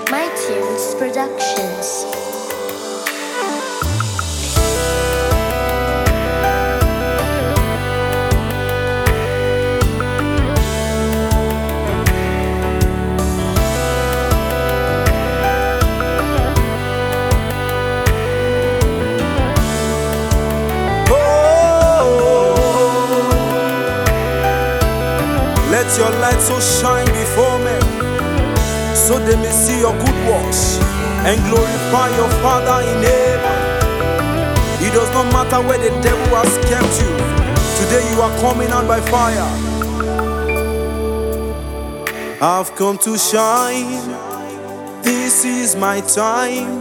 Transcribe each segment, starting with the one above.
My Tunes Productions. Let your light so shine before men, so they may see your good works and glorify your Father in heaven. It does not matter where the devil has kept you. Today you are coming out by fire. I've come to shine. This is my time.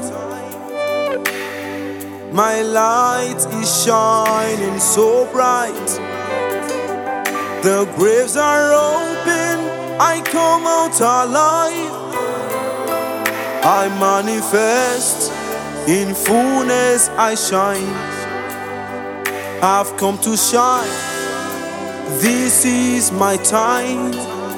My light is shining so bright. The graves are open, I come out alive. I manifest, in fullness I shine. I've come to shine, this is my time.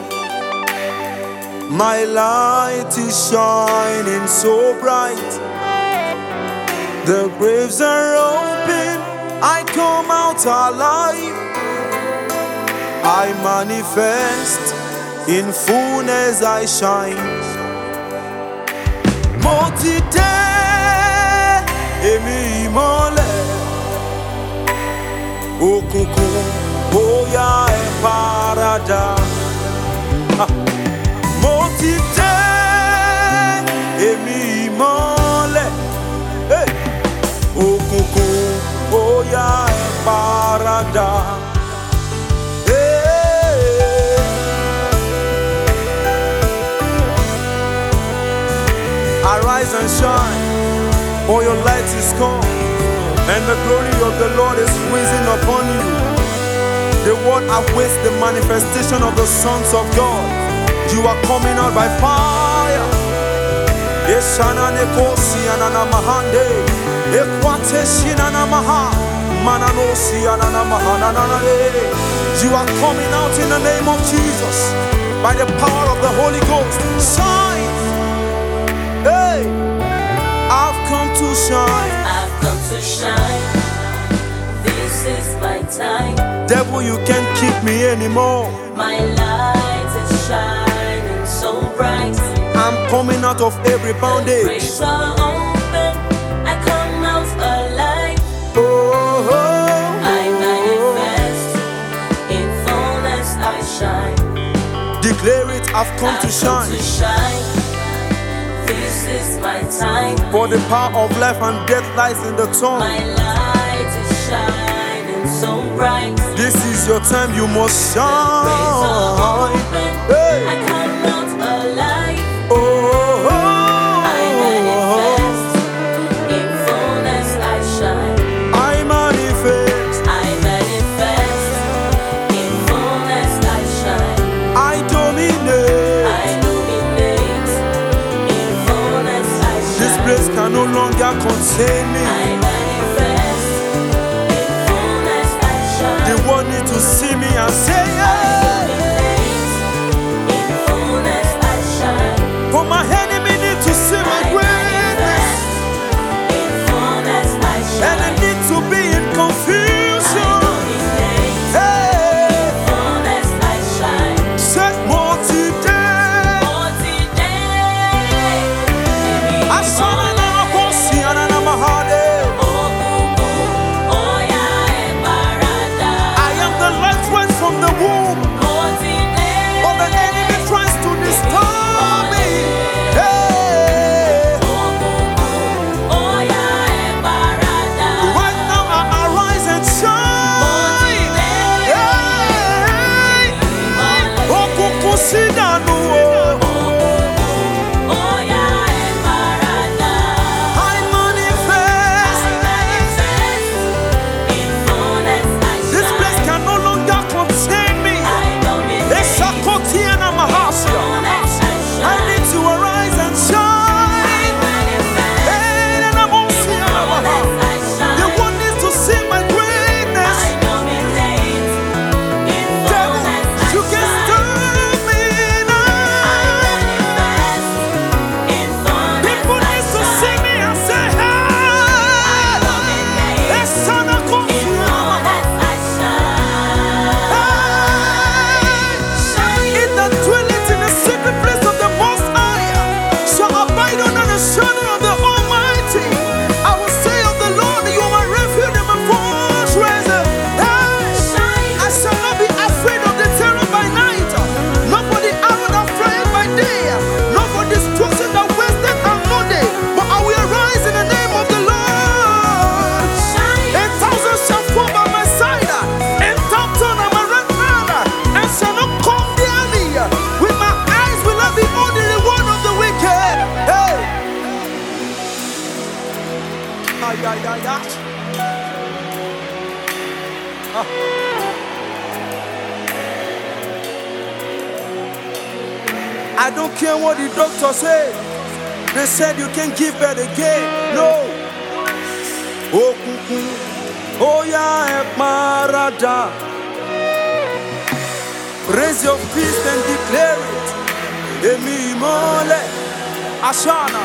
My light is shining so bright. The graves are open, I come out alive. I manifest, in fullness I shine. Mo ti dé, èmi ìmọ́lẹ̀. Òkùnkùn bóyá ẹ paradà. Mo ti dé, èmi ìmọ́lẹ̀. Òkùnkùn bóyá ẹ paradà. Arise and shine, for your light is come, and the glory of the Lord is risen upon you. The world awaits the manifestation of the sons of God. You are coming out by fire. You are coming out in the name of Jesus, by the power of the Holy Ghost. Shine. Hey, I've come to shine. I've come to shine. This is my time. Devil, you can't keep me anymore. My light is shining so bright. I'm coming out of every The bondage. graves are open, I come out alive. Oh, I manifest, in fullness I shine. declare it, I've come to I've come shine. to shine. This is my time. For the power of life and death lies in the tongue. My light is shining so bright. This is your time, you must Graves are shine. open, Hey. I come out alive. Oh, I manifest, in fullness I shine. I manifest, I manifest, in fullness I shine. I dominate. I dominate, in fullness I shine. This place can no longer contain me. I manifest, in fullness I shine. The world need to see me and say, I yeah. dominate, in fullness I shine. For my enemy need to see my I greatness, manifest, in fullness I and they shine. need to be in I confusion. dominate, Hey, in fullness I shine. set more today. For today, I saw an apostle and an amahade. I am the light right from the womb, but the enemy tries to disturb me. Hey, right now I arise and shine. Hey, okukusidanu. I manifest. This place can no longer contain me. Eshakotiana Mahasia. I need to arise and shine. Hey, Nanamosia Maha. The one needs to see my greatness. Devil, you can stop me now. I don't care what the doctor said. They said you can't give birth again. No. Oh yeah, Marada. Raise your fist and declare it. Emi mole, Ashana.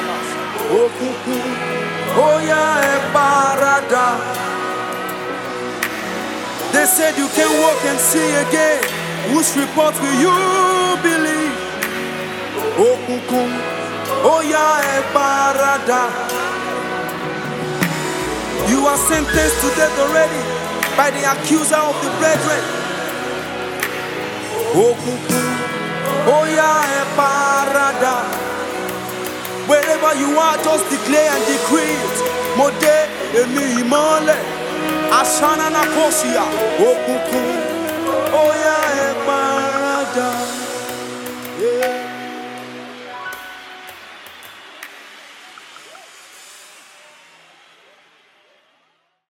Oh yeah, Marada. They said you can walk and see again. Whose report will you believe? Oh yeah, Barada. You are sentenced to death already by the accuser of the brethren. Oh yeah, Barada. Wherever you are, just declare and decree it. Mode emi mole, Ashana na kosia. Oh yeah, Barada. Yeah.